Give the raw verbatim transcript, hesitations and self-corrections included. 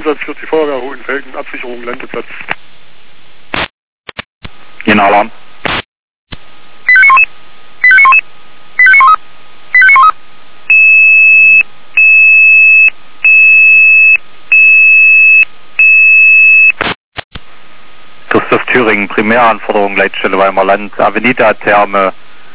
Einsatz für die Feuerwehr Hohenfelden, Absicherung, Landeplatz. Generalalarm. Christoph Thüringen, Primäranforderung, Leitstelle Weimar Land, Avenida Therme,